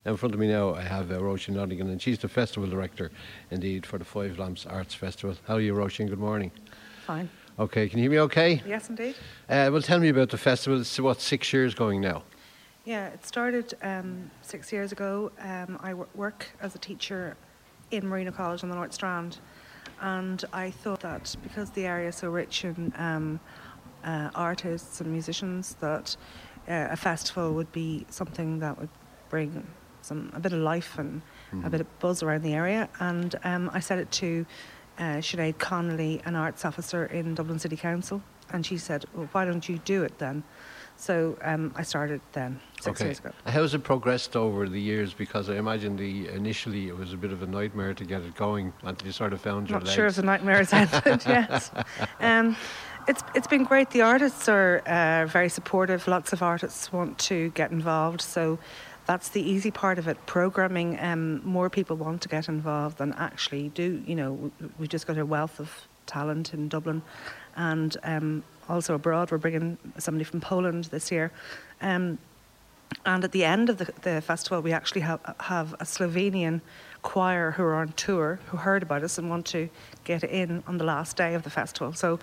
In front of me now, I have Roisin Nottingham, and she's the festival director, indeed, for the Five Lamps Arts Festival. How are you, Roisin? Good morning. Fine. Okay, can you hear me okay? Yes, indeed. Well, tell me about the festival. It's, what, 6 years going now? Yeah, it started 6 years ago. I work as a teacher in Marina College on the North Strand, and I thought that because the area is so rich in artists and musicians, that a festival would be something that would bring a bit of life and a bit of buzz around the area. And I said it to Sinead Connolly, an arts officer in Dublin City Council, and she said, well, why don't you do it then? So I started then, 6 years ago. How has it progressed over the years? Because I imagine initially it was a bit of a nightmare to get it going until you sort of found your legs. Not sure if the nightmare has ended, yes. It's been great. The artists are very supportive. Lots of artists want to get involved, so that's the easy part of it. Programming, more people want to get involved than actually do. You know, we've just got a wealth of talent in Dublin, and also abroad. We're bringing somebody from Poland this year. And at the end of the festival, we actually have a Slovenian choir who are on tour, who heard about us and want to get in on the last day of the festival. So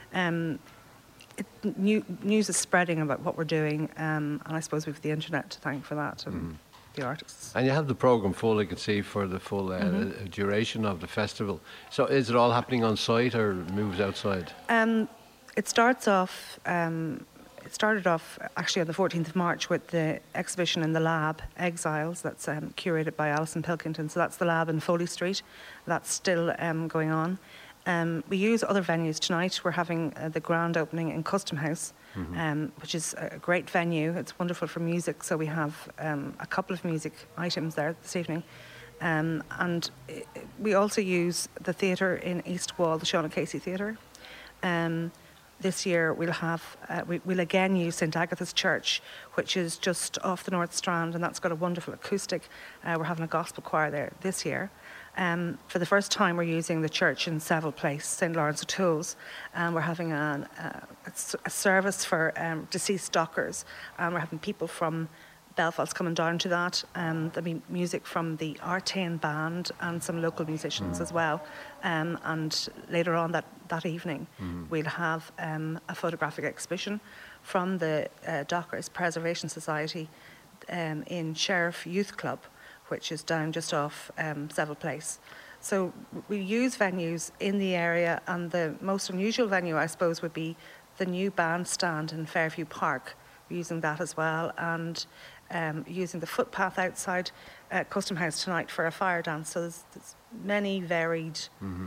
news is spreading about what we're doing, and I suppose we have the internet to thank for that, and the artists. And you have the programme full, I can see, for the full duration of the festival. So is it all happening on site or moves outside? It started off actually on the 14th of March with the exhibition in the Lab, Exiles, that's curated by Alison Pilkington. So that's the Lab in Foley Street. That's still going on. We use other venues tonight. We're having the grand opening in Custom House, which is a great venue. It's wonderful for music, so we have a couple of music items there this evening. And we also use the theatre in East Wall, the Sean Casey Theatre. This year we'll again use St Agatha's Church, which is just off the North Strand, and that's got a wonderful acoustic. We're having a gospel choir there this year. For the first time, we're using the church in Seville Place, St Lawrence O'Toole's, and we're having a service for deceased dockers, and we're having people from Belfast coming down to that. There'll be music from the Artane Band and some local musicians as well. And later on that evening, we'll have a photographic exhibition from the Dockers Preservation Society in Sheriff Youth Club, which is down just off Seville Place. So we use venues in the area, and the most unusual venue, I suppose, would be the new bandstand in Fairview Park. We're using that as well, and using the footpath outside Custom House tonight for a fire dance. So there's many varied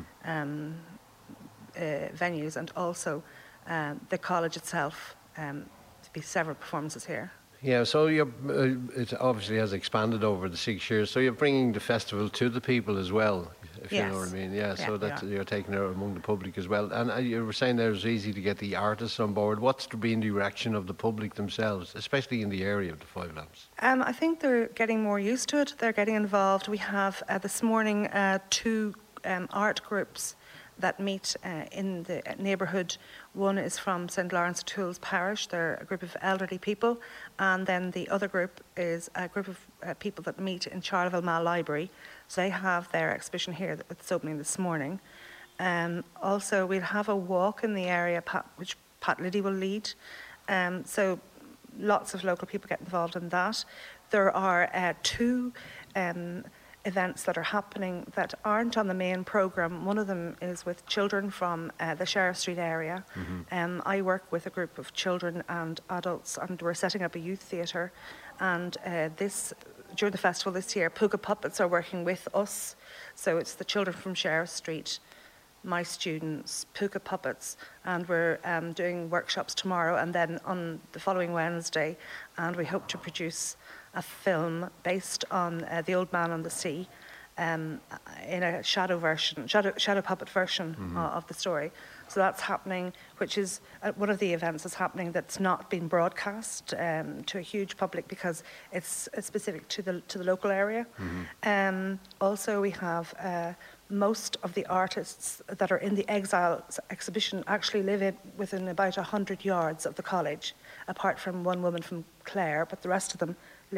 venues, and also the college itself. There'll be several performances here. Yeah, so it obviously has expanded over the 6 years. So you're bringing the festival to the people as well, if you know what I mean. Yeah, so that you're taking it among the public as well. And you were saying there it was easy to get the artists on board. What's been the reaction of the public themselves, especially in the area of the Five Lamps? I think they're getting more used to it. They're getting involved. We have this morning two art groups that meet in the neighbourhood. One is from St Lawrence O'Toole's parish. They're a group of elderly people, and then the other group is a group of people that meet in Charleville Mall Library. So they have their exhibition here that's opening this morning. Also, we'll have a walk in the area, which Pat Liddy will lead. So lots of local people get involved in that. There are two events that are happening that aren't on the main programme. One of them is with children from the Sheriff Street area. I work with a group of children and adults, and we're setting up a youth theatre. And during the festival this year, Puka Puppets are working with us. So it's the children from Sheriff Street, my students, Puka Puppets, and we're doing workshops tomorrow and then on the following Wednesday, and we hope to produce a film based on The Old Man on the Sea in a shadow puppet version of the story. So that's happening, which is one of the events that's happening that's not been broadcast to a huge public because it's specific to the local area. Also, we have most of the artists that are in the Exiles exhibition actually live within about 100 yards of the college, apart from one woman from Clare, but the rest of them live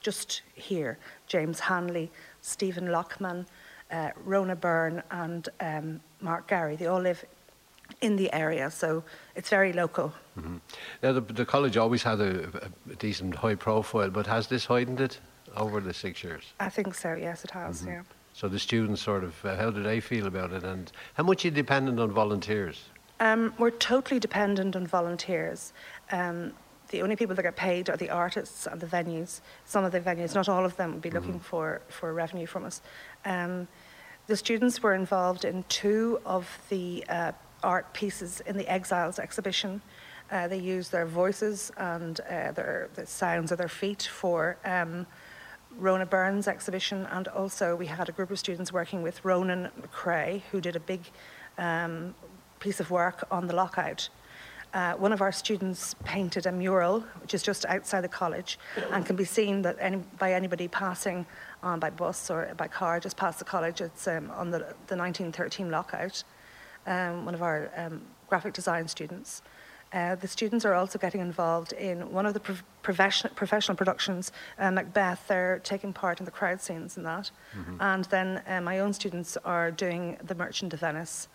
just here. James Hanley, Stephen Lockman, Rona Byrne and Mark Gary. They all live in the area, so it's very local. Mm-hmm. Now, the college always had a decent high profile, but has this heightened it over the 6 years? I think so, yes, it has, yeah. So the students sort of, how do they feel about it, and how much are you dependent on volunteers? We're totally dependent on volunteers. The only people that get paid are the artists and the venues. Some of the venues, not all of them, will be looking for revenue from us. The students were involved in 2 of the art pieces in the Exiles exhibition. They used their voices and the sounds of their feet for Rona Byrne's exhibition, and also we had a group of students working with Ronan McCrae, who did a big piece of work on the lockout. One of our students painted a mural, which is just outside the college, and can be seen by anybody passing on by bus or by car just past the college. It's on the 1913 lockout. One of our graphic design students. The students are also getting involved in one of the professional productions, Macbeth. They're taking part in the crowd scenes in that. And then my own students are doing The Merchant of Venice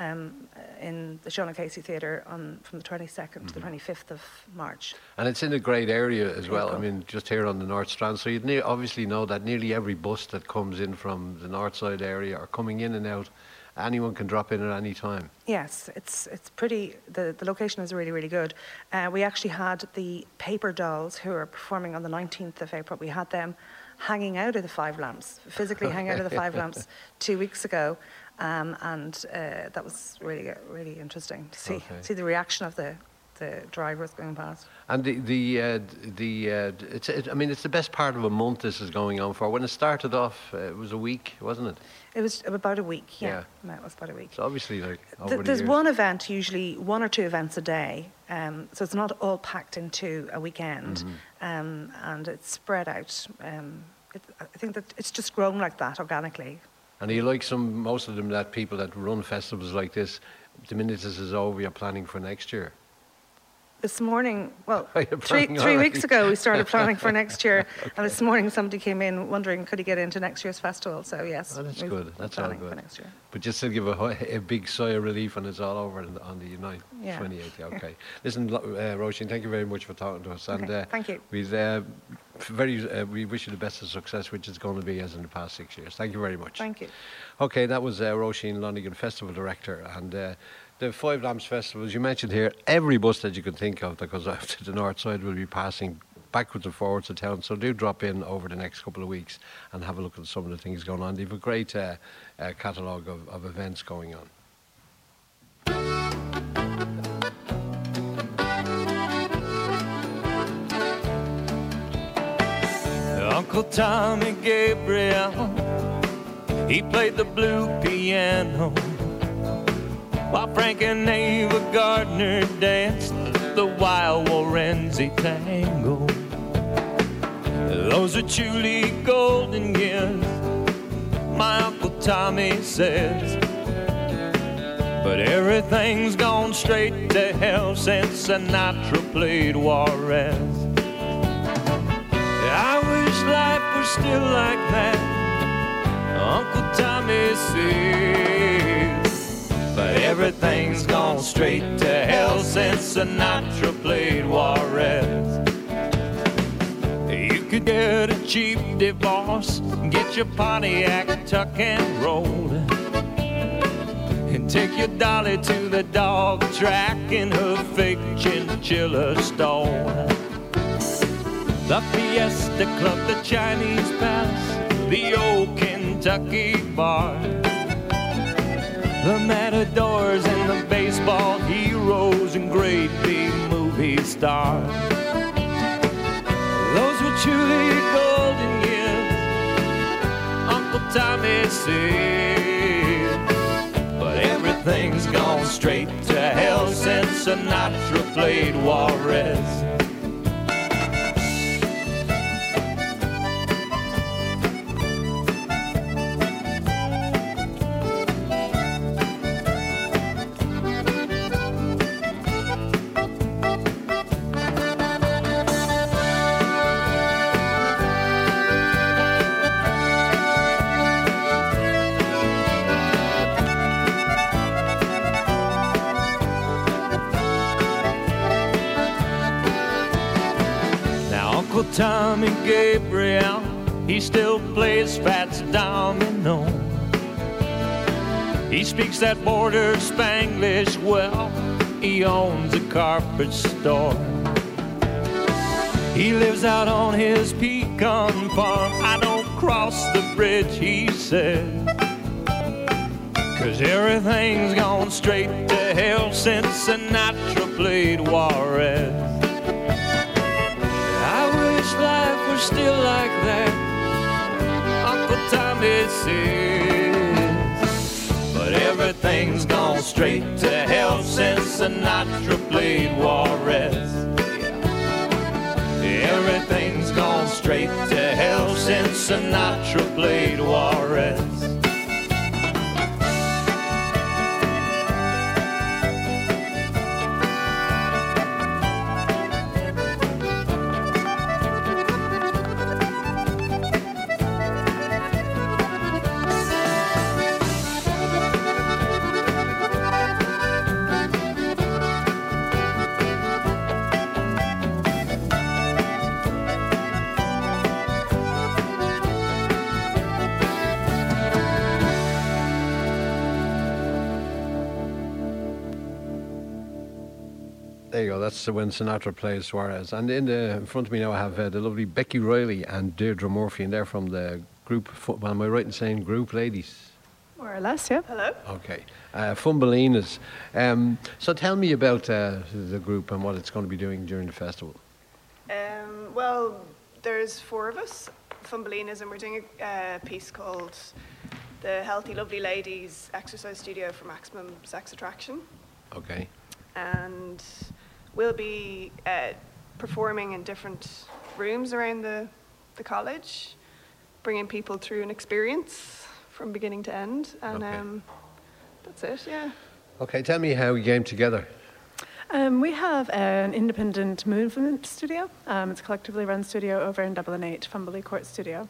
in the Sean O'Casey Theatre from the 22nd to the 25th of March. And it's in a great area as well. I mean, just here on the North Strand. So you'd obviously know that nearly every bus that comes in from the North Side area or coming in and out, anyone can drop in at any time. Yes, it's pretty, the location is really, really good. We actually had the Paper Dolls, who are performing on the 19th of April. We had them hanging out of the Five Lamps, physically hanging out of the Five Lamps 2 weeks ago. And that was really, really interesting to see the reaction of the drivers going past. And it's the best part of a month this is going on for. When it started off, it was a week, wasn't it? It was about a week, yeah. No, it was about a week. So obviously, like, over there's the years. one event, usually 1 or 2 events a day, so it's not all packed into a weekend, and it's spread out. I think that it's just grown like that organically. And are you like most of them, that people that run festivals like this, the minute this is over, you're planning for next year? This morning, well, three weeks ago, we started planning for next year. Okay. And this morning, somebody came in wondering could he get into next year's festival. So yes, that's good. That's all good. For next year. But just to give a big sigh of relief when it's all over on the 28th. Okay. Listen, Roisin, thank you very much for talking to us. Okay. And thank you. We wish you the best of success, which is going to be as in the past 6 years. Thank you very much. Thank you. Okay, that was Roisin Lonigan, Festival Director, and. The Five Lamps Festival, as you mentioned here, every bus that you can think of that goes out to the north side will be passing backwards and forwards to town. So do drop in over the next couple of weeks and have a look at some of the things going on. They have a great catalogue of events going on. Uncle Tommy Gabriel, he played the blue piano, while Frank and Ava Gardner danced the wild Warrenzy tango. Those are truly golden years, my Uncle Tommy says. But everything's gone straight to hell since Sinatra played Juarez. I wish life was still like that, Uncle Tommy says. But everything's gone straight to hell since Sinatra played Juarez. You could get a cheap divorce, get your Pontiac tuck and roll, and take your dolly to the dog track in her fake chinchilla stall. The Fiesta Club, the Chinese Palace, the old Kentucky bar, the matadors and the baseball heroes and great big movie stars. Those were truly golden years, Uncle Tommy said. But everything's gone straight to hell since Sinatra played Juarez. Tommy Gabriel, he still plays Fats Domino. He speaks that border Spanglish well. He owns a carpet store. He lives out on his pecan farm. I don't cross the bridge, he said, 'cause everything's gone straight to hell since Sinatra played Juarez. I wish life were still like that, Uncle Tommy says, but everything's gone straight to hell since Sinatra played Juarez. Everything's gone straight to hell since Sinatra played Juarez. There you go, that's when Sinatra plays Juarez. And in front of me now I have the lovely Becky Riley and Deirdre Murphy, and they're from the group, well, am I right in saying group, ladies? More or less, yeah. Hello. Okay. Fumbalinas. So tell me about the group and what it's going to be doing during the festival. Well, there's 4 of us, Fumbalinas, and we're doing a piece called The Healthy Lovely Ladies Exercise Studio for Maximum Sex Attraction. Okay. And we'll be performing in different rooms around the college, bringing people through an experience from beginning to end, and okay. That's it, yeah. Okay, tell me how you came together. We have an independent movement studio. It's a collectively run studio over in Dublin 8, Fumbley Court Studio.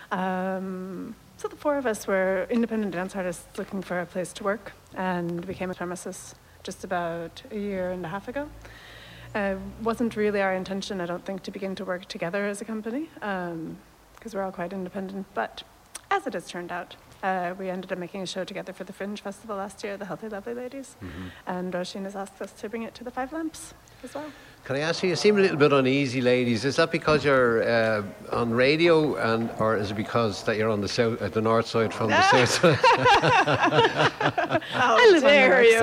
So the 4 of us were independent dance artists looking for a place to work, and became a premises just about a year and a half ago. Wasn't really our intention, I don't think, to begin to work together as a company, because we're all quite independent, but as it has turned out, we ended up making a show together for the Fringe Festival last year, The Healthy Lovely Ladies, and Roisin has asked us to bring it to the Five Lamps as well. Can I ask you seem a little bit uneasy, ladies. Is that because you're on radio, or is it because that you're on the north side from the south side? How dare you!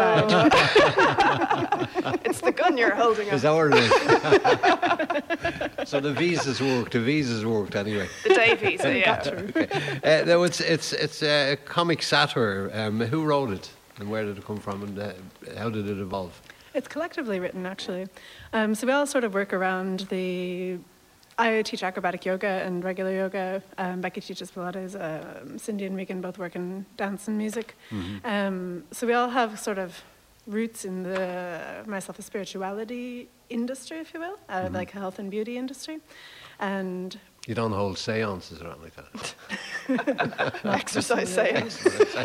It's the gun you're holding up. Is that what it is? So the visas worked anyway. The day visa, yeah. Okay. No, it's a comic satire. Who wrote it, and where did it come from, and how did it evolve? It's collectively written, actually. So we all sort of work around I teach acrobatic yoga and regular yoga. Becky teaches Pilates. Cindy and Megan both work in dance and music. So we all have sort of roots in the spirituality industry, if you will, like health and beauty industry. And you don't hold seances or anything like that? Exercise seance.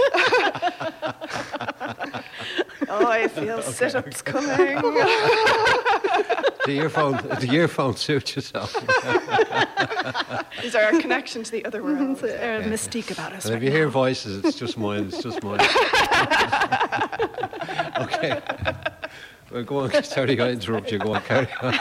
Oh, I feel sit-ups coming. The earphone suits yourself. Is our connection to the other world? There's a mystique about us. And if you hear voices, it's just mine. Okay. Well, go on. Sorry, I interrupt you. Go on, carry on.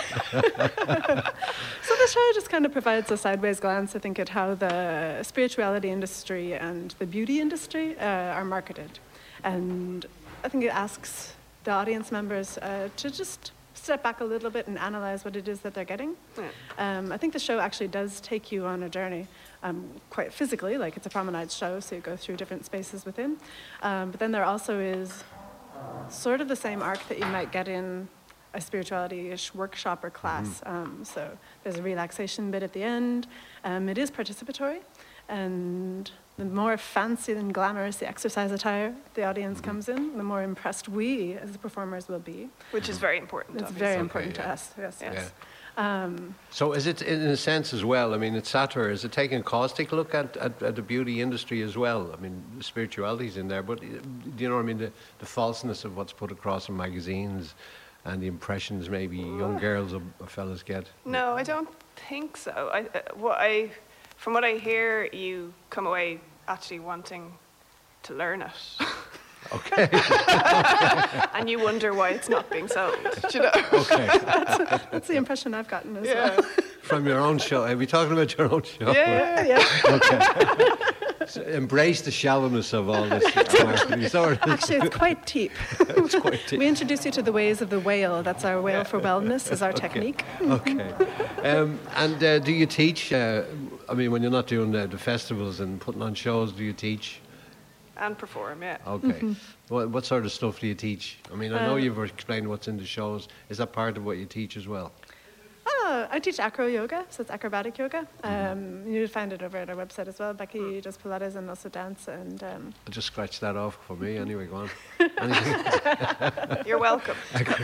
So the show just kind of provides a sideways glance, I think, at how the spirituality industry and the beauty industry are marketed. And I think it asks the audience members to just step back a little bit and analyze what it is that they're getting. Yeah. I think the show actually does take you on a journey, quite physically, like it's a promenade show, so you go through different spaces within. But then there also is sort of the same arc that you might get in a spirituality-ish workshop or class. So there's a relaxation bit at the end. It is participatory, and the more fancy and glamorous the exercise attire the audience comes in, the more impressed we as the performers will be. Which is very important. It's very important to us. Yes. So is it, in a sense as well, I mean, it's satire, is it taking a caustic look at the beauty industry as well? I mean, the spirituality's in there, but do you know what I mean, the falseness of what's put across in magazines and the impressions maybe young girls or fellas get? No, I don't think so. From what I hear, you come away actually wanting to learn it. Okay. And you wonder why it's not being sold, you know? Okay. That's the impression I've gotten as well. From your own show. Are we talking about your own show? Yeah. Okay. So embrace the shallowness of all this marketing. Actually, it's quite deep. It's quite deep. We introduce you to the ways of the whale. That's our whale for wellness, is our technique. Okay. And do you teach? I mean, when you're not doing the festivals and putting on shows, do you teach? And perform, yeah. Okay. What sort of stuff do you teach? I mean, I know you've explained what's in the shows. Is that part of what you teach as well? I teach acro yoga, so it's acrobatic yoga. You'll find it over at our website as well. Becky does Pilates and also dance. And I'll just scratch that off for me anyway, go on. You're welcome.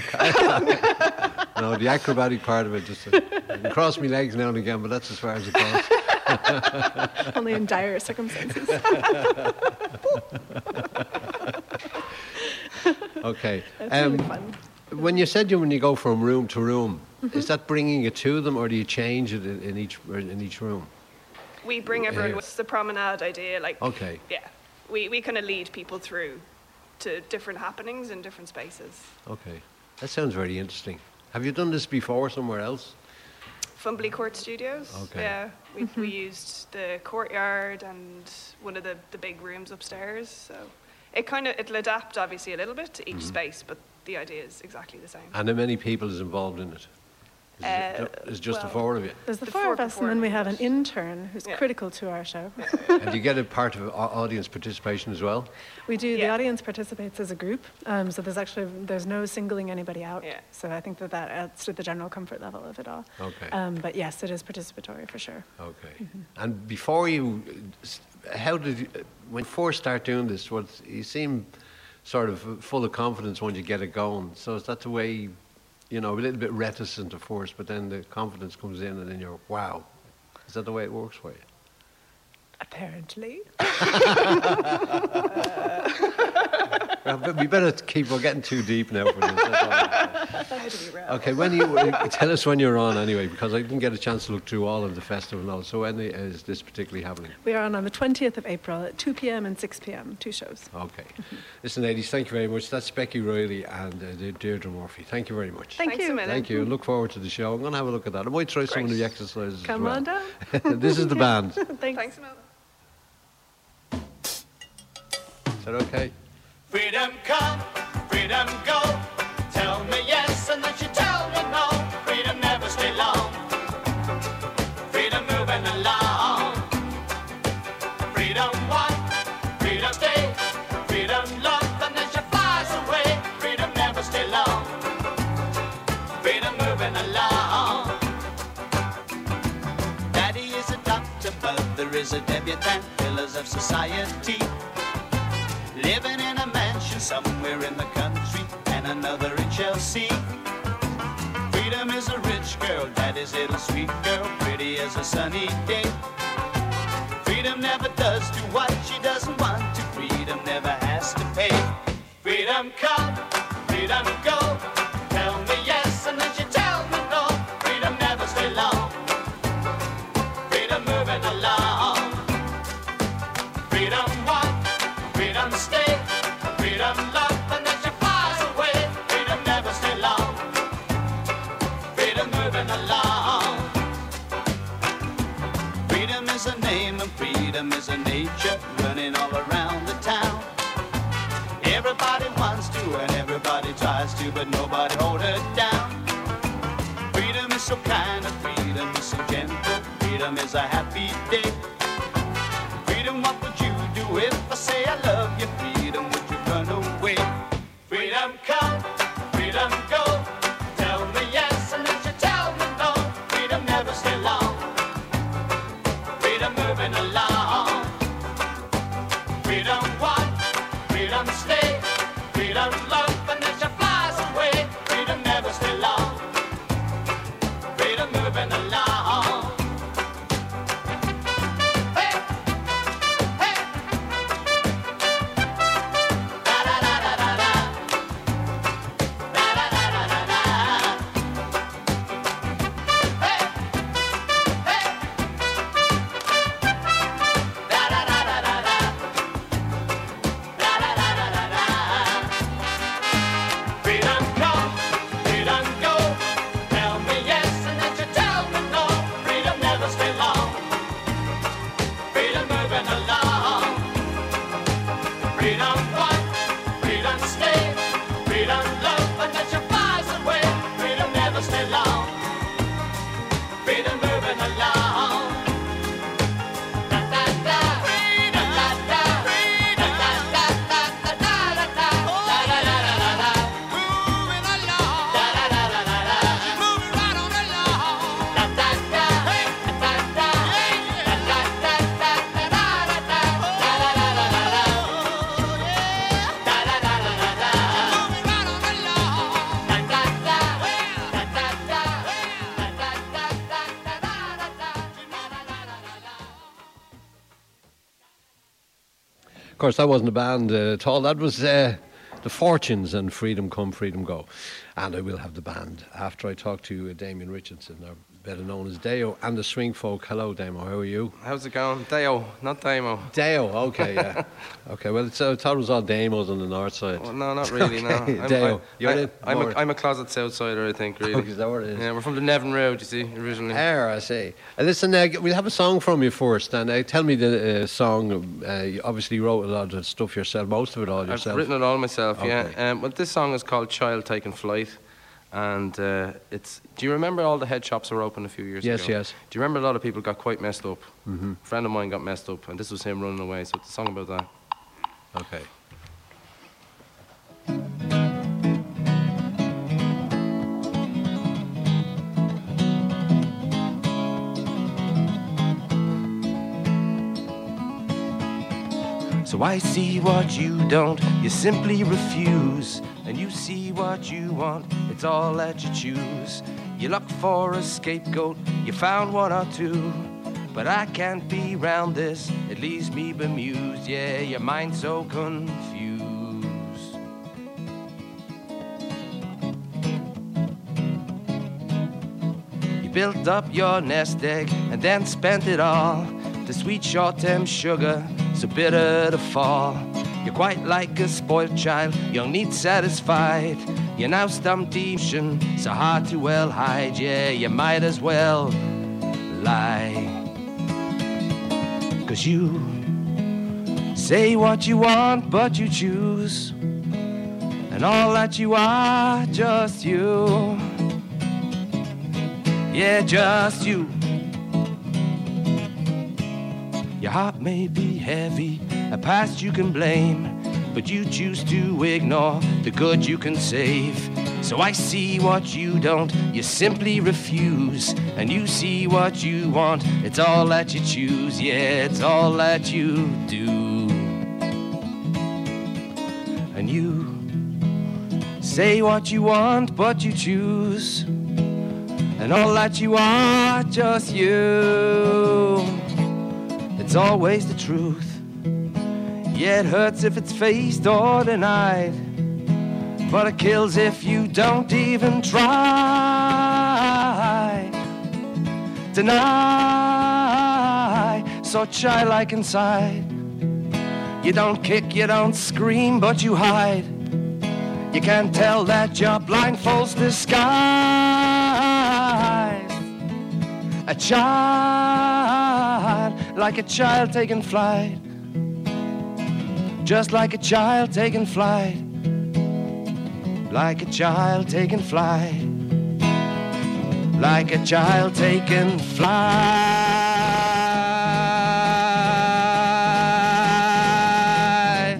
No, the acrobatic part of it, just cross my legs now and again, but that's as far as it goes. Only in dire circumstances. Okay. It's really fun. When you said when you go from room to room, is that bringing it to them, or do you change it in each room? We bring everyone with the promenade idea. Okay. Yeah. We kind of lead people through to different happenings in different spaces. Okay. That sounds very interesting. Have you done this before somewhere else? Fumbly Court Studios. Okay. Yeah. We used the courtyard and one of the big rooms upstairs. So it'll adapt obviously a little bit to each space, but the idea is exactly the same. And how many people is involved in it? Is just the four of you? There's the four of us, and then we have an intern who's critical to our show. And you get a part of audience participation as well? We do. The audience participates as a group, so there's no singling anybody out. Yeah. So I think that adds to the general comfort level of it all. Okay. But yes, it is participatory for sure. Okay. And before when you first start doing this, you seem sort of full of confidence when you get it going. So is that the way, a little bit reticent at first, but then the confidence comes in and then you're, wow. Is that the way it works for you? Apparently. We better we're getting too deep now for this. Okay, tell us when you're on anyway, because I didn't get a chance to look through all of the festival now. So when is this particularly happening? We are on the 20th of April at 2 p.m. and 6 p.m, 2 shows. Okay. Listen, ladies, thank you very much. That's Becky Riley and Deirdre Murphy. Thank you very much. Thank you. Thank you. Look forward to the show. I'm going to have a look at that. I might try some of the exercises Come as well. on down. This is the band. Thanks a million. Is that okay? Freedom come, freedom go. Tell me yes and then you tell me no. Freedom never stay long. Freedom moving along. Freedom one, freedom stay. Freedom love and then she flies away. Freedom never stay long. Freedom moving along. Daddy is a doctor, mother is a debutante. Pillars of society. Living in a mansion somewhere in the country, and another in Chelsea. Freedom is a rich girl, daddy's little sweet girl, pretty as a sunny day. Freedom never does do what she doesn't want to. Freedom never has to pay. Freedom come, freedom go. Tell me yes and then she tell me no. Freedom never stay long. Freedom moving along. Freedom one, freedom stay. Freedom love and then she flies away. Freedom never stay long. Freedom moving along. Freedom is a name and freedom is a nature running all around the town. Everybody wants to and everybody tries to, but nobody hold it down. Freedom is so kind and freedom is so gentle. Freedom is a happy day. Freedom, what would you do if I say I love you? Freedom, would you run away? Freedom come, freedom go. Tell me yes and then you tell me no. Freedom never stay long. Freedom moving along. Freedom one, freedom stay. Freedom love and then she flies away. Freedom never stay long. Freedom moving along. freedom fun, freedom stay, freedom love, but that you flies away. Freedom never stay long, freedom moving along. Da da da, freedom, da da da, freedom, da da da da da da da da da da da da, moving along. Da da da da da da, she's moving right on along. Da da da, hey, da da da, hey, da da da da da da da da da da da da da da. Da da da da da da, moving right on along. Da da da, hey, da da da, hey, da da da da da da da da da. Of course, that wasn't a band at all. That was the Fortunes and Freedom Come, Freedom Go. And I will have the band after I talk to Damien Richardson, or better known as Deo, and the Swing Folk. Hello, Damo. How are you? How's it going? Deo, not Damo. Deo, okay, yeah. Okay, well, I thought it was all Damos on the north side. Well, no, not really, Okay, no. Deo. I'm a closet Southsider, I think, really. Okay, is that what it is? Yeah, we're from the Nevin Road, you see, originally. There, I see. Listen, we'll have a song from you first, and tell me the song. You obviously wrote a lot of stuff yourself, most of it all yourself. I've written it all myself, Okay. yeah. Well, this song is called Child Taking Flight, and it's... Do you remember all the head shops that were open a few years ago? Yes. Do you remember a lot of people got quite messed up? Mm-hmm. A friend of mine got messed up, and this was him running away, so it's a song about that. Okay. So I see what you don't, you simply refuse. And you see what you want, it's all that you choose. You look for a scapegoat, you found one or two. But I can't be round this, it leaves me bemused. Yeah, your mind's so confused. You built up your nest egg and then spent it all. The sweet short-term sugar, so bitter to fall. You're quite like a spoiled child, young needs satisfied. You're now stumped emotion, so hard to well hide. Yeah, you might as well lie. 'Cause you say what you want, but you choose. And all that you are, just you. Yeah, just you. Your heart may be heavy, a past you can blame, but you choose to ignore the good you can save. So I see what you don't, you simply refuse. And you see what you want, it's all that you choose. Yeah, it's all that you do. And you say what you want, but you choose. And all that you are, just you. It's always the truth. Yeah, it hurts if it's faced or denied, but it kills if you don't even try. Deny, so childlike inside. You don't kick, you don't scream, but you hide. You can't tell that your blindfold's disguised. A child, like a child taking flight. Just like a child taking flight. Like a child taking flight. Like a child taking flight.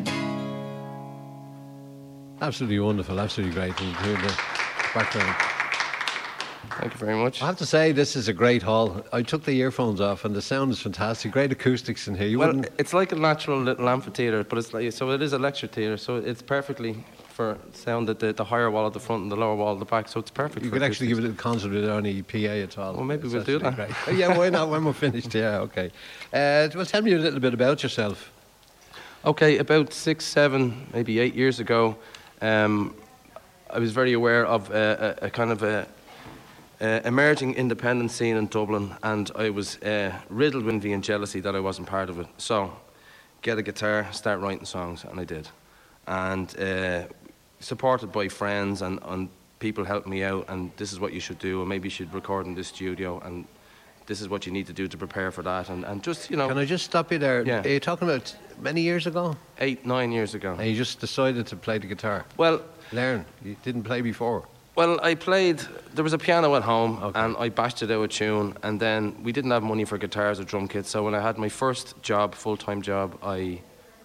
Absolutely wonderful, absolutely great to hear the background. Thank you very much. I have to say, this is a great hall. I took the earphones off, and the sound is fantastic. Great acoustics in here. You Well, wouldn't... it's like a natural little amphitheatre, but it's like, so it is a lecture theatre, so it's perfectly for sound at the higher wall at the front and the lower wall at the back, so it's perfect. You for could actually give acoustics. it a concert without any PA at all. Well, maybe It's we'll do actually that. great. Yeah, why not? When we're finished, yeah, okay. Well, tell me a little bit about yourself. Okay, about 6, 7, maybe 8 years ago, I was very aware of a kind of a emerging independent scene in Dublin, and I was riddled with envy and jealousy that I wasn't part of it. So, get a guitar, start writing songs, and I did. And supported by friends and people helped me out, and this is what you should do, and maybe you should record in this studio, and this is what you need to do to prepare for that, and just, you know. Can I just stop you there? Yeah. Are you talking about many years ago? 8, 9 years ago. And you just decided to play the guitar? Well, learn. You didn't play before? Well, I played, there was a piano at home, Okay. and I bashed it out a tune, and then we didn't have money for guitars or drum kits, so when I had my first job, full-time job, I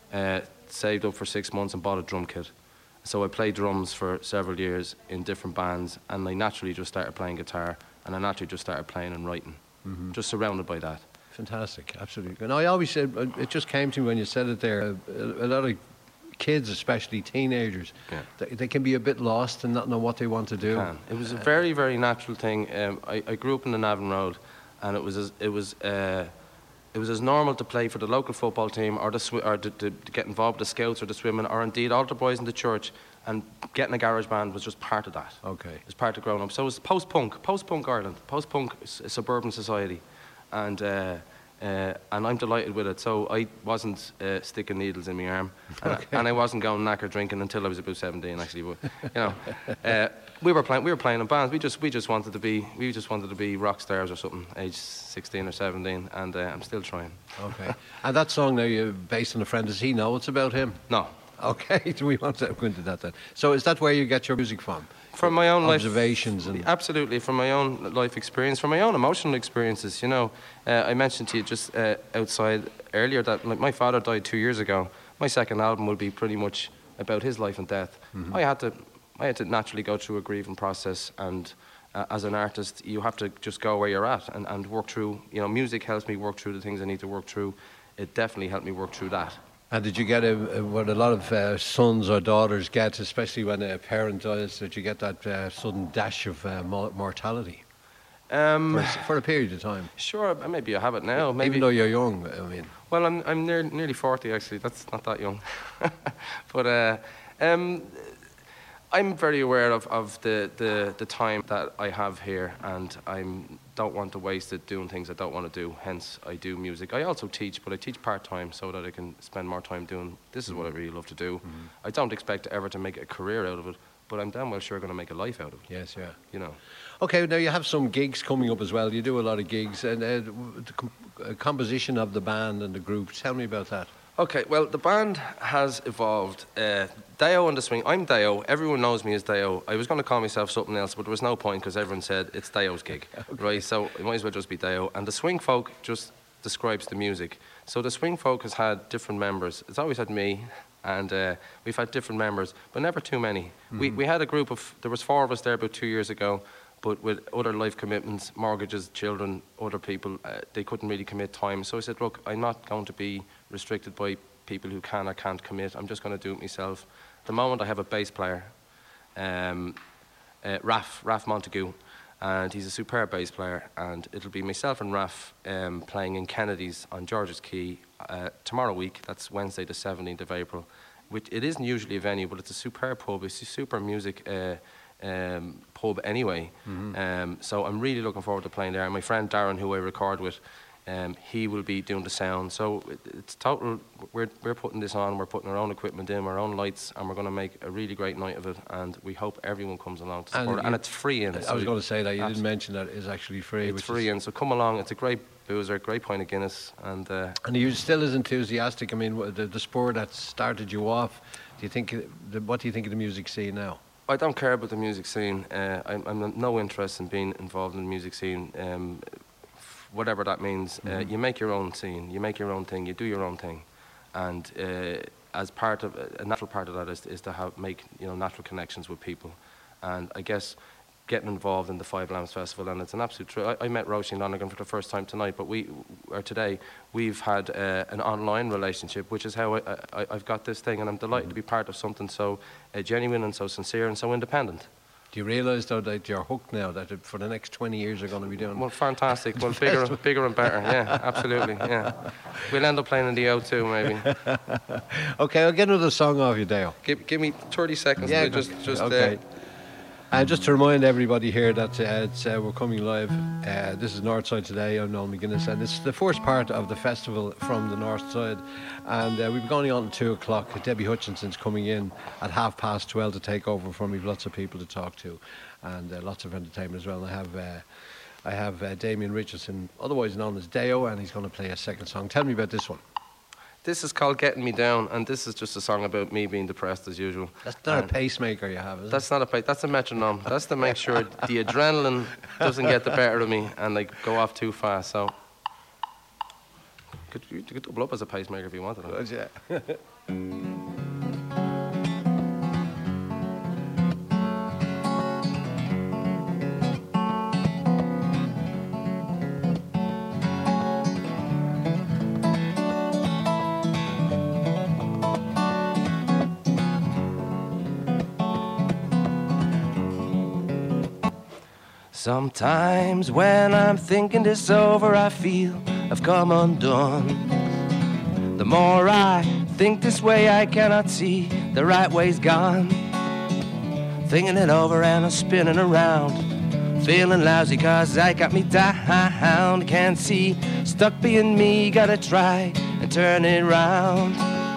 saved up for 6 months and bought a drum kit. So I played drums for several years in different bands, and I naturally just started playing guitar, and I naturally just started playing and writing, just surrounded by that. Fantastic, absolutely. And I always said, it just came to me when you said it there, a lot of kids, especially teenagers, they can be a bit lost and not know what they want to do. It was a very, very natural thing. I grew up in the Navan Road, and it was as normal to play for the local football team, or to get involved with the scouts or the swimming, or indeed altar boys in the church, and getting a garage band was just part of that. Okay. It was part of growing up. So it was post-punk Ireland, post-punk suburban society, and I'm delighted with it. So I wasn't sticking needles in my arm, and I wasn't going knacker drinking until I was about 17, actually. But you know, we were playing in bands. We just wanted to be rock stars or something, age 16 or 17, and I'm still trying. Okay. And that song now, you're based on a friend. Does he know it's about him? No. Okay. Do we want to go into that then? So is that where you get your music from? From my own observations life, and absolutely, from my own life experience, from my own emotional experiences. You know, I mentioned to you just outside earlier that my father died 2 years ago. My second album will be pretty much about his life and death. I had to naturally go through a grieving process, and as an artist, you have to just go where you're at and work through. You know, music helps me work through the things I need to work through. It definitely helped me work through that. And did you get what a lot of sons or daughters get, especially when a parent dies, that you get that sudden dash of mortality for a period of time? Sure, maybe I have it now. Maybe. Even though you're young, I mean. Well, I'm nearly 40 actually. That's not that young, but I'm very aware of the time that I have here, and I don't want to waste it doing things I don't want to do. Hence, I do music. I also teach, but I teach part-time so that I can spend more time doing, this is what I really love to do. I don't expect ever to make a career out of it, but I'm damn well sure going to make a life out of it. Yes, yeah. You know. Okay, now you have some gigs coming up as well. You do a lot of gigs, and the composition of the band and the group, tell me about that. Okay, well, the band has evolved. Deo and the Swing. I'm Deo. Everyone knows me as Deo. I was going to call myself something else, but there was no point because everyone said it's Deo's gig, okay. Right? So it might as well just be Deo. And the Swing Folk just describes the music. So the Swing Folk has had different members. It's always had me, and we've had different members, but never too many. We had a group of, there was 4 of us there about 2 years ago, but with other life commitments, mortgages, children, other people, they couldn't really commit time. So I said, look, I'm not going to be restricted by people who can or can't commit. I'm just going to do it myself. At the moment, I have a bass player, Raf Montague, and he's a superb bass player. And it'll be myself and Raf playing in Kennedy's on George's Quay tomorrow week. That's Wednesday, the 17th of April. Which it isn't usually a venue, but it's a superb pub. It's a super music pub anyway. So I'm really looking forward to playing there. And my friend Darren, who I record with, he will be doing the sound. So it's total, we're putting this on, we're putting our own equipment in, our own lights, and we're going to make a really great night of it, and we hope everyone comes along to support it. And it's free in. I was going to say that, you didn't mention that it's actually free. It's free in, so come along. It's a great boozer, great pint of Guinness. And are you still as enthusiastic? I mean, the sport that started you off, do you think, what do you think of the music scene now? I don't care about the music scene. I'm no interest in being involved in the music scene. Whatever that means, you make your own scene, you make your own thing, you do your own thing, and as part of a natural part of that is to make natural connections with people, and I guess getting involved in the Five Lambs Festival, and it's an absolute truth. I met Roisin Lonergan for the first time tonight, but today we've had an online relationship, which is how I've got this thing, and I'm delighted to be part of something so genuine and so sincere and so independent. Do you realise, though, that you're hooked now, that for the next 20 years you're going to be doing... Well, fantastic. Well, bigger and better. Yeah, absolutely. Yeah. We'll end up playing in the O2, maybe. Okay, I'll get another song off you, Dale. Give me 30 seconds. Yeah, just okay. Just to remind everybody here that we're coming live. This is Northside Today. I'm Noel McGuinness, and it's the first part of the festival from the North Side. And we've been going on at 2 o'clock. Debbie Hutchinson's coming in at 12:30 to take over for me. Lots of people to talk to, and lots of entertainment as well. And I have I have Damien Richardson, otherwise known as Deo, and he's going to play a second song. Tell me about this one. This is called Getting Me Down, and this is just a song about me being depressed as usual. That's not a pacemaker you have, is it? That's not a that's a metronome. That's to make sure the adrenaline doesn't get the better of me and like go off too fast. So you could double up as a pacemaker if you wanted. Good, yeah. Sometimes when I'm thinking this over, I feel I've come undone. The more I think this way, I cannot see the right way's gone. Thinking it over and I'm spinning around, feeling lousy cause I got me down. Can't see, stuck being me, gotta try and turn it round.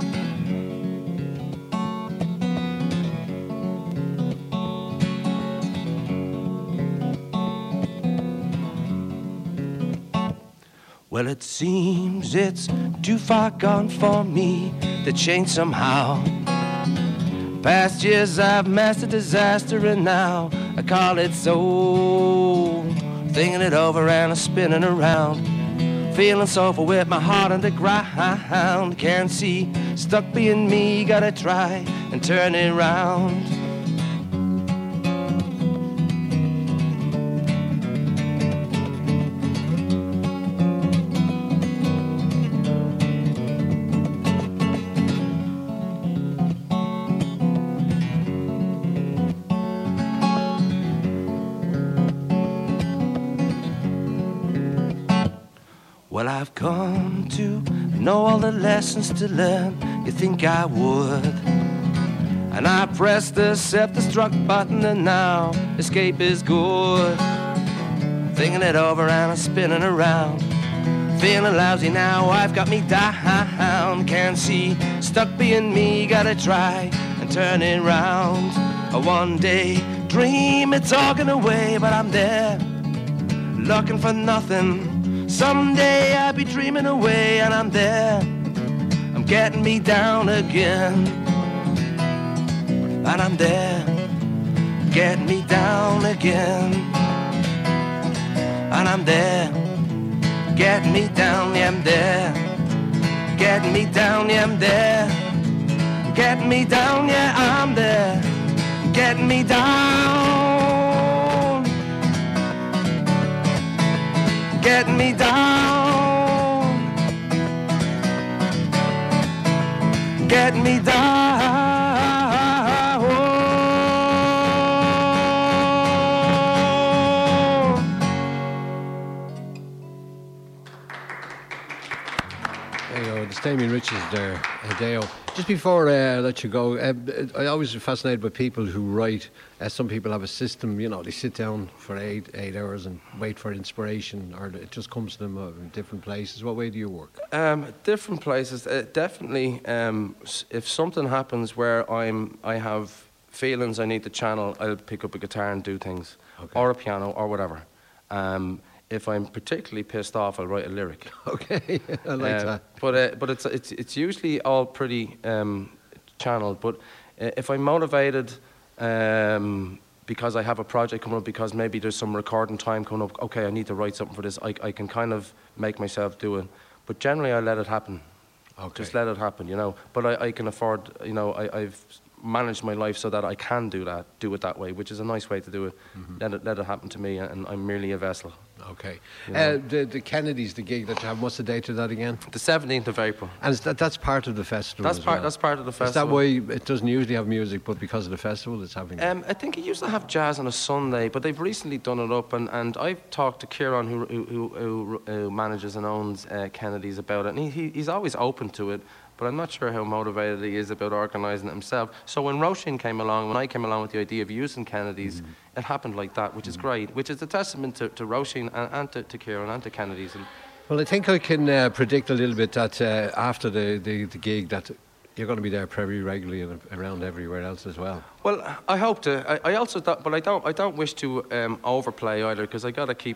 Well, it seems it's too far gone for me to change somehow. Past years I've mastered disaster and now I call it so. Thinking it over and I'm spinning around, feeling soulful with my heart on the ground. Can't see, stuck being me, gotta try and turn it round. Well, I've come to know all the lessons to learn, you think I would. And I press the self-destruct button and now escape is good. Thinking it over and I'm spinning around, feeling lousy now, I've got me down. Can't see, stuck being me, gotta try and turn it round. A one-day dream, it's all gone away, but I'm there, looking for nothing. Someday I'll be dreaming away and I'm there, I'm getting me down again. And I'm there, getting me down again. And I'm there, getting me down, yeah I'm there. Getting me down, yeah I'm there. Getting me down, yeah I'm there. Getting me down. Getting me down. Getting me down. Damien Richards there, Deo. Just before I let you go, I always am fascinated by people who write. Some people have a system, you know, they sit down for eight hours and wait for inspiration, or it just comes to them in different places. What way do you work? Different places. Definitely, if something happens where I have feelings I need to channel, I'll pick up a guitar and do things, okay. Or a piano, or whatever. If I'm particularly pissed off, I'll write a lyric. Okay, I like that. But it's usually all pretty channeled. But if I'm motivated because I have a project coming up, because maybe there's some recording time coming up, okay, I need to write something for this, I can kind of make myself do it. But generally, I let it happen. Okay. Just let it happen, you know. But I can afford, you know, I've managed my life so that I can do it that way, which is a nice way to do it. Mm-hmm. Let it happen to me, and I'm merely a vessel. Okay. You know? The Kennedys, the gig that you have, what's the date of that again? The 17th of April. And that's part of the festival. That's part of the festival. Is that why it doesn't usually have music, but because of the festival it's having I think it used to have jazz on a Sunday, but they've recently done it up, and I've talked to Kieran, who manages and owns Kennedys, about it, and he's always open to it. But I'm not sure how motivated he is about organising it himself. So when Roisin came along, when I came along with the idea of using Kennedys, it happened like that, which is great, which is a testament to Roisin and to Kieran and to Kennedys. Well, I think I can predict a little bit that after the gig that you're going to be there pretty regularly and around everywhere else as well. Well, I hope to. I also, but I don't wish to overplay either, because I got to keep it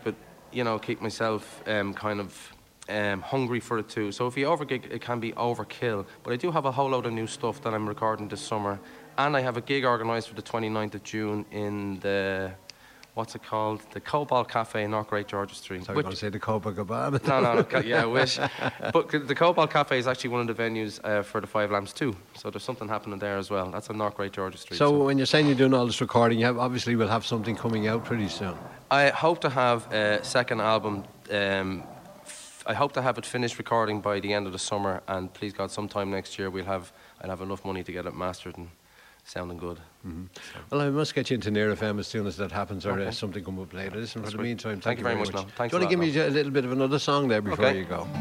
keep myself hungry for it too. So if you overgig, it can be overkill. But I do have a whole load of new stuff that I'm recording this summer. And I have a gig organised for the 29th of June in the, what's it called? The Cobalt Cafe in North Great Georgia Street. So I was going to say the Copacabana. No, yeah, I wish. But the Cobalt Cafe is actually one of the venues for the Five Lamps too. So there's something happening there as well. That's on North Great Georgia Street. So when you're saying you're doing all this recording, you obviously will have something coming out pretty soon. I hope to have a second album. I hope to have it finished recording by the end of the summer, and please God, sometime next year I'll have enough money to get it mastered and sounding good. Mm-hmm. Well, I must get you into Near FM as soon as that happens, or something come up later. Listen, for the meantime, thank you very much. No. Thanks. Do you want to give me a little bit of another song there before you go?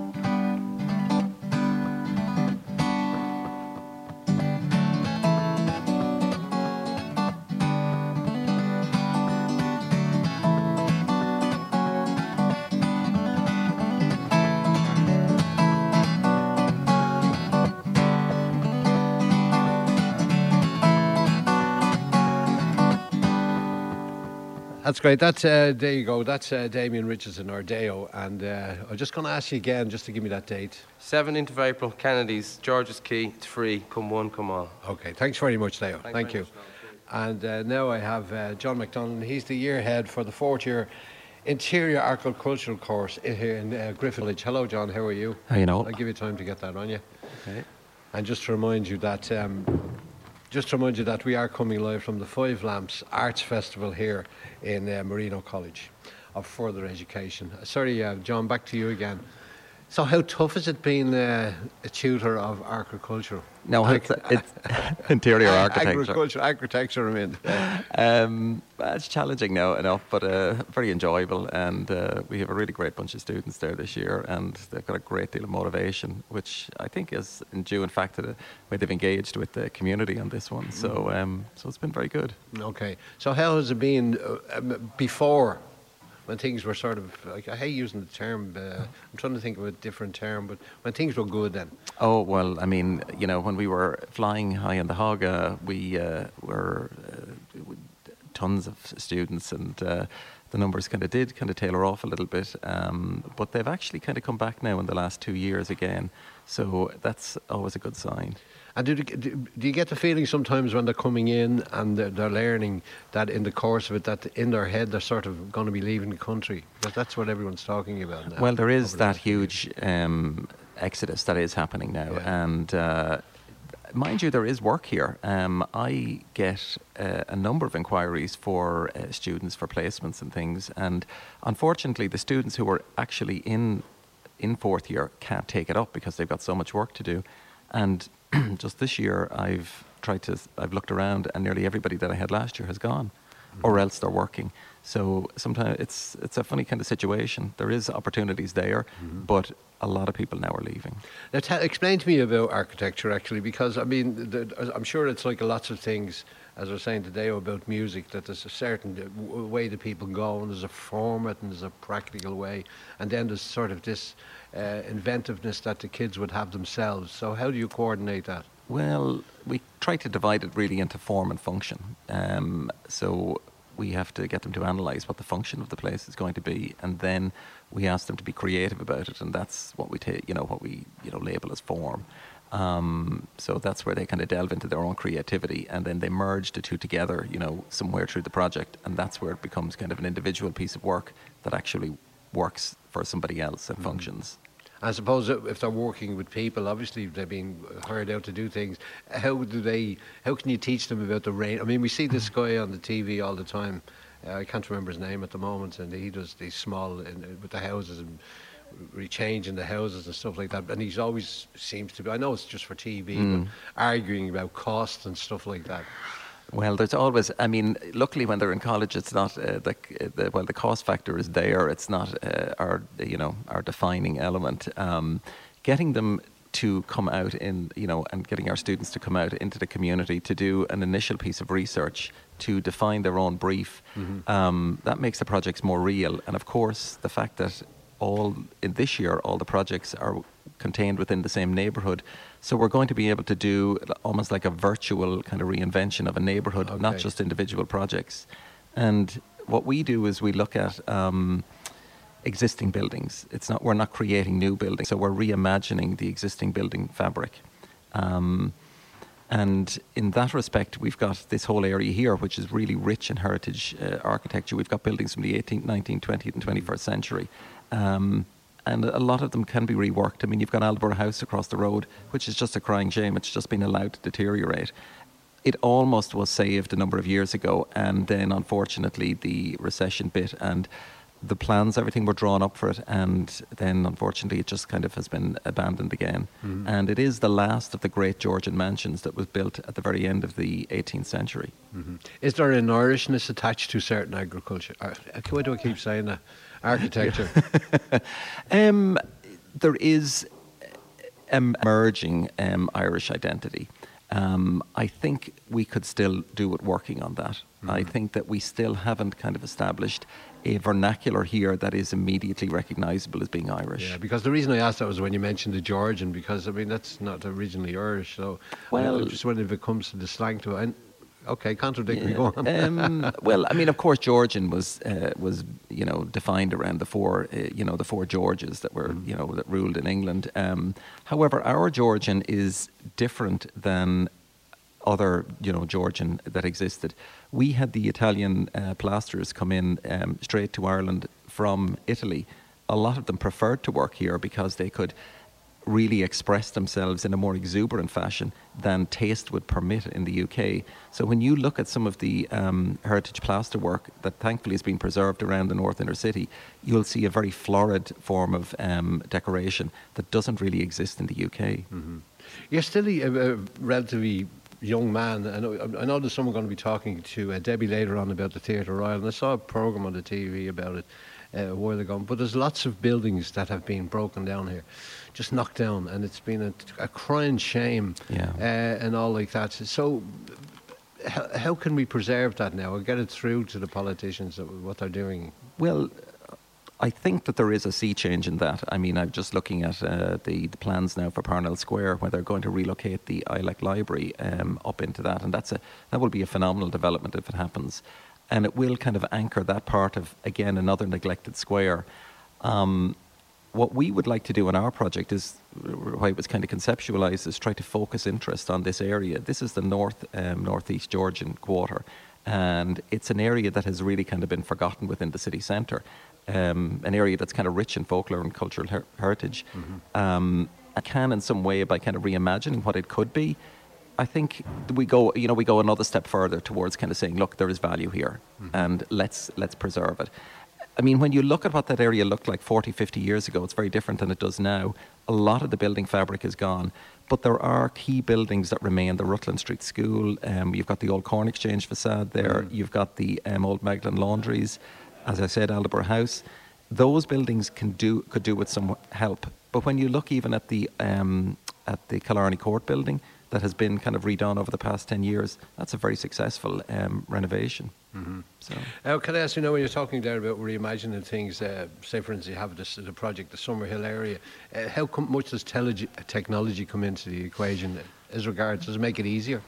That's great. That's there you go. That's Damien Richardson, or Deo. And I'm just going to ask you again, just to give me that date. 17th of April, Kennedy's, George's Quay. It's free. Come one, come all. Okay. Thanks very much, Deo. Thank you. And now I have John McDonald. He's the year head for the 4th year Interior Agricultural course here in Griffith Village. Hello, John. How are you? How you know? I'll give you time to get that on you. Okay. And just to remind you that we are coming live from the Five Lamps Arts Festival here in Marino College of Further Education. Sorry, John, back to you again. So how tough has it been a tutor of agriculture? No, it's interior architecture, I mean. It's challenging now enough, but very enjoyable. And we have a really great bunch of students there this year, and they've got a great deal of motivation, which I think is due, in fact, to the way they've engaged with the community on this one. So, so it's been very good. Okay. So how has it been before, when things were sort of, like, I hate using the term, I'm trying to think of a different term, but when things were good then? Oh, well, I mean, when we were flying high in the hog, we were tons of students, and the numbers kind of tailor off a little bit, but they've actually kind of come back now in the last 2 years again, so that's always a good sign. And do you get the feeling sometimes when they're coming in and they're learning that in the course of it, that in their head they're sort of going to be leaving the country? Because that's what everyone's talking about now. Well, there is that huge exodus that is happening now. Yeah. And mind you, there is work here. I get a number of inquiries for students for placements and things. And unfortunately, the students who are actually in 4th year can't take it up because they've got so much work to do. And just this year, I've looked around, and nearly everybody that I had last year has gone, or else they're working. So sometimes it's a funny kind of situation. There is opportunities there, but a lot of people now are leaving. Now, explain to me about architecture, actually, because I mean, I'm sure it's like lots of things, as I was saying today about music, that there's a certain way that people go, and there's a format, and there's a practical way, and then there's sort of this inventiveness that the kids would have themselves. So how do you coordinate that? Well, we try to divide it really into form and function. So we have to get them to analyse what the function of the place is going to be, and then we ask them to be creative about it, and that's what we take, what we label as form. So that's where they kind of delve into their own creativity, and then they merge the two together, somewhere through the project, and that's where it becomes kind of an individual piece of work that actually works for somebody else and functions. I suppose if they're working with people, obviously they're being hired out to do things. How can you teach them about the range? I mean, we see this guy on the TV all the time. I can't remember his name at the moment, and he does these small with the houses and rechanging the houses and stuff like that. And he's always seems to be, I know it's just for TV, but arguing about costs and stuff like that. Well, there's always, I mean, luckily when they're in college, it's not, the cost factor is there. It's not our defining element. Getting them to come out and getting our students to come out into the community to do an initial piece of research to define their own brief, that makes the projects more real. And of course, the fact that this year, all the projects are contained within the same neighbourhood. So we're going to be able to do almost like a virtual kind of reinvention of a neighbourhood, not just individual projects. And what we do is we look at existing buildings. We're not creating new buildings, so we're reimagining the existing building fabric. And in that respect, we've got this whole area here, which is really rich in heritage architecture. We've got buildings from the 18th, 19th, 20th and 21st century. And a lot of them can be reworked. I mean, you've got Aldborough House across the road, which is just a crying shame. It's just been allowed to deteriorate. It almost was saved a number of years ago, and then unfortunately the recession bit, and the plans, everything were drawn up for it, and then unfortunately it just kind of has been abandoned again. Mm-hmm. And it is the last of the great Georgian mansions that was built at the very end of the 18th century. Mm-hmm. Is there an Irishness attached to certain agriculture? Why do I keep saying that? Architecture? There is emerging Irish identity. I think we could still do it working on that. Mm-hmm. I think that we still haven't kind of established a vernacular here that is immediately recognisable as being Irish. Yeah, because the reason I asked that was when you mentioned the Georgian, because I mean that's not originally Irish. So well, just when it comes to the slang to it. Okay, contradict me. Go on. Well, I mean, of course, Georgian was defined around the four Georges that were that ruled in England. However, our Georgian is different than other Georgian that existed. We had the Italian plasterers come in straight to Ireland from Italy. A lot of them preferred to work here because they could really express themselves in a more exuberant fashion than taste would permit in the UK. So when you look at some of the heritage plaster work that thankfully has been preserved around the North Inner City, you'll see a very florid form of decoration that doesn't really exist in the UK. Mm-hmm. You're still a relatively young man. I know there's someone going to be talking to Debbie later on about the Theatre Royal, and I saw a programme on the TV about it a while ago. But there's lots of buildings that have been broken down here, just knocked down, and it's been a crying shame, and all like that. So how can we preserve that now or get it through to the politicians what they're doing? Well, I think that there is a sea change in that. I mean, I'm just looking at the plans now for Parnell Square, where they're going to relocate the ILEC Library up into that, and that will be a phenomenal development if it happens, and it will kind of anchor that part of, again, another neglected square. What we would like to do in our project is, why it was kind of conceptualised, is try to focus interest on this area. This is the northeast Georgian quarter, and it's an area that has really kind of been forgotten within the city centre. An area that's kind of rich in folklore and cultural heritage. Mm-hmm. I can, in some way, by kind of reimagining what it could be, I think we go another step further towards kind of saying, look, there is value here, and let's preserve it. I mean, when you look at what that area looked like 40, 50 years ago, it's very different than it does now. A lot of the building fabric is gone, but there are key buildings that remain. The Rutland Street School, you've got the old Corn Exchange facade there, you've got the old Magdalen Laundries, as I said, Aldborough House. Those buildings could do with some help. But when you look even at the Killarney Court building that has been kind of redone over the past 10 years, that's a very successful renovation. Mm-hmm. So, can I ask you, when you're talking there about reimagining things, say for instance you have the project, the Summerhill area, how much does technology come into the equation as regards, does it make it easier?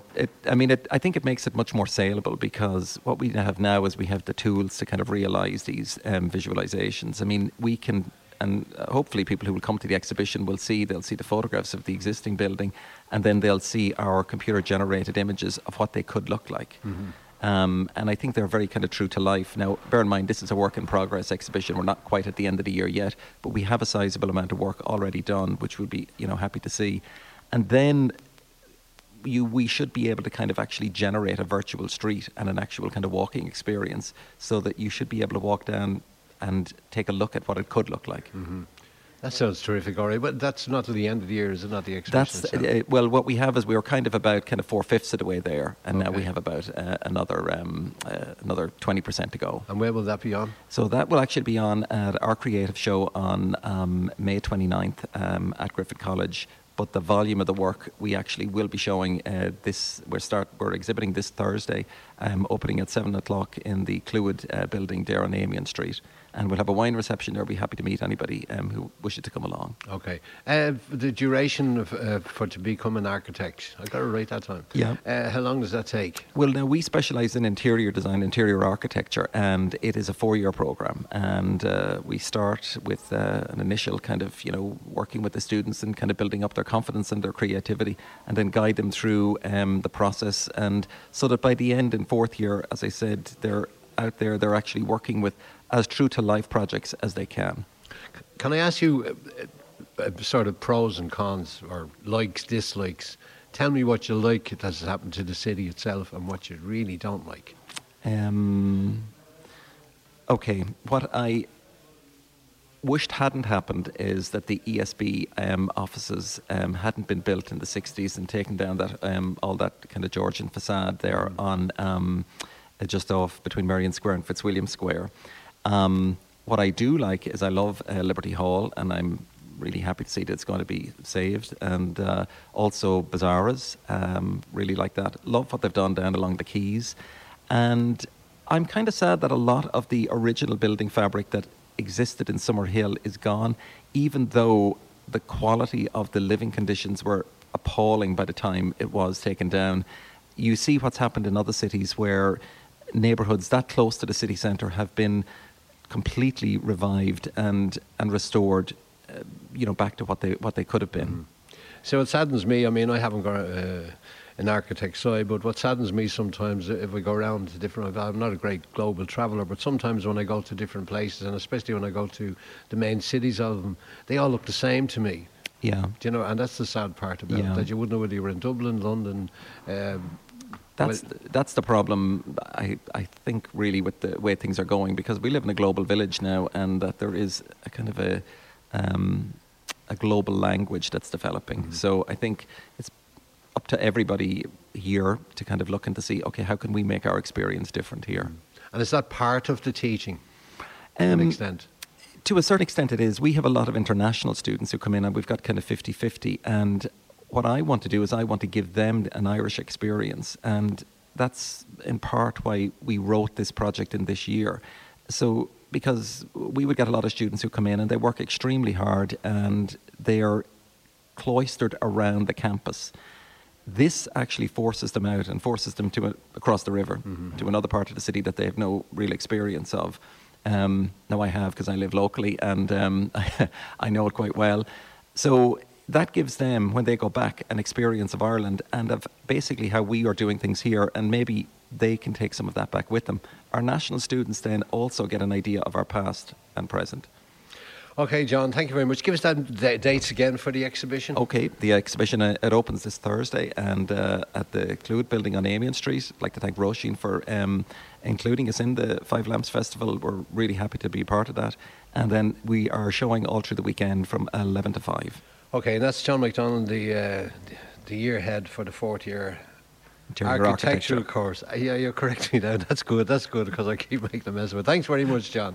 I think it makes it much more saleable, because what we have now is we have the tools to kind of realise these visualisations. I mean, we can, and hopefully people who will come to the exhibition they'll see the photographs of the existing building, and then they'll see our computer-generated images of what they could look like. Mm-hmm. And I think they're very kind of true to life. Now, bear in mind, this is a work-in-progress exhibition. We're not quite at the end of the year yet, but we have a sizable amount of work already done, which we'll be happy to see. And then we should be able to kind of actually generate a virtual street and an actual kind of walking experience, so that you should be able to walk down and take a look at what it could look like. Mm-hmm. That sounds terrific, all right. But that's not to the end of the year, is it not, the exhibition? Well, what we have is we were kind of about 4/5 of the way there, and now we have about another 20% to go. And where will that be on? So that will actually be on at our creative show on May 29th at Griffith College. But the volume of the work we actually will be showing we're exhibiting this Thursday, opening at 7 o'clock in the Clwyd building there on Amiens Street. and we'll have a wine reception there. We'll be happy to meet anybody who wishes to come along. Okay. The duration for to become an architect, I got it right that time. Yeah. How long does that take? Well, now we specialise in interior design, interior architecture, and it is a 4-year programme. And we start with an initial kind of, working with the students and kind of building up their confidence and their creativity, and then guide them through the process. And so that by the end, in 4th year, as I said, they're out there, they're actually working with as true to life projects as they can. Can I ask you sort of pros and cons, or likes, dislikes? Tell me what you like that has happened to the city itself and what you really don't like. Okay, what I wished hadn't happened is that the ESB offices hadn't been built in the 60s and taken down that all that kind of Georgian facade there on just off between Merrion Square and Fitzwilliam Square. What I do like is I love Liberty Hall, and I'm really happy to see that it's going to be saved, and also Bazaras, really like that. Love what they've done down along the quays, and I'm kind of sad that a lot of the original building fabric that existed in Summerhill is gone, even though the quality of the living conditions were appalling by the time it was taken down. You see what's happened in other cities where neighbourhoods that close to the city centre have been completely revived and restored, back to what they could have been. Mm-hmm. So it saddens me. I mean, I haven't got an architect's eye, but what saddens me sometimes, if we go around to different, I'm not a great global traveller, but sometimes when I go to different places, and especially when I go to the main cities of them, they all look the same to me. Yeah. And that's the sad part about it, that you wouldn't know whether you were in Dublin, London. That's the problem, I think, really, with the way things are going, because we live in a global village now, and that there is a kind of a global language that's developing. Mm-hmm. So I think it's up to everybody here to kind of look and to see, okay, how can we make our experience different here? And is that part of the teaching to an extent? To a certain extent it is. We have a lot of international students who come in, and we've got kind of 50-50, and what I want to do is I want to give them an Irish experience, and that's in part why we wrote this project in this year. So, because we would get a lot of students who come in and they work extremely hard and they are cloistered around the campus. This actually forces them out and forces them to across the river, to another part of the city that they have no real experience of. Now I have, because I live locally, and I know it quite well. So that gives them, when they go back, an experience of Ireland and of basically how we are doing things here, and maybe they can take some of that back with them. Our national students then also get an idea of our past and present. Okay, John, thank you very much. Give us that dates again for the exhibition. Okay, the exhibition, it opens this Thursday, and at the Clued building on Amiens Street. I'd like to thank Roisin for including us in the Five Lamps Festival. We're really happy to be part of that. And then we are showing all through the weekend from 11 to 5. Okay, and that's John McDonald, the year head for the 4th year architectural course. Yeah, you're correcting me now. That's good, because I keep making a mess of it. Thanks very much, John.